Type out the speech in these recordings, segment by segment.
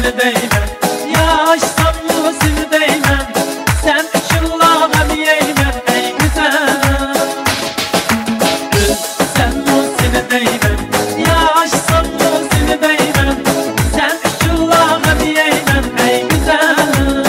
seni değmem. Yaşsam mı seni değmem. Sen ışınlamam yeymem ey güzel. Sen mı seni değmem. Yaşsam mı seni değmem. Sen ışınlamam yeymem ey güzel.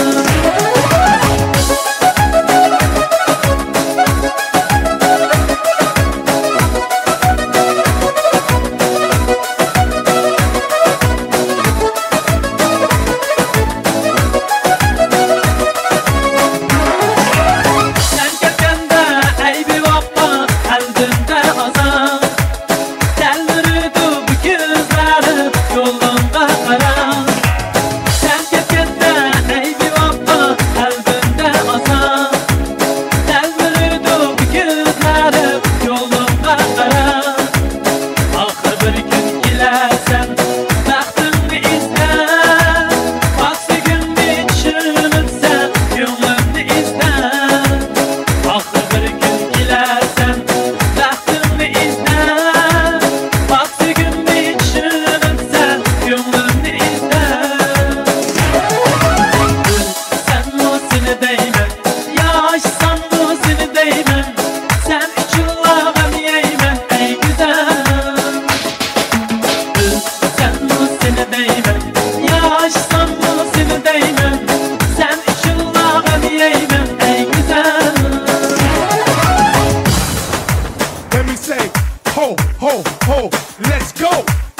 Ho, ho, ho, let's go!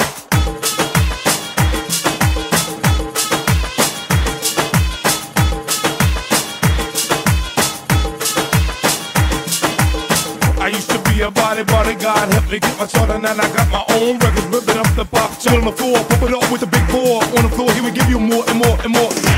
I used to be a bodyguard, helped me get my starter, and I got my own records, ripping up the pop, chart on the floor, pump it up with the big boy on the floor, he would give you more and more and more.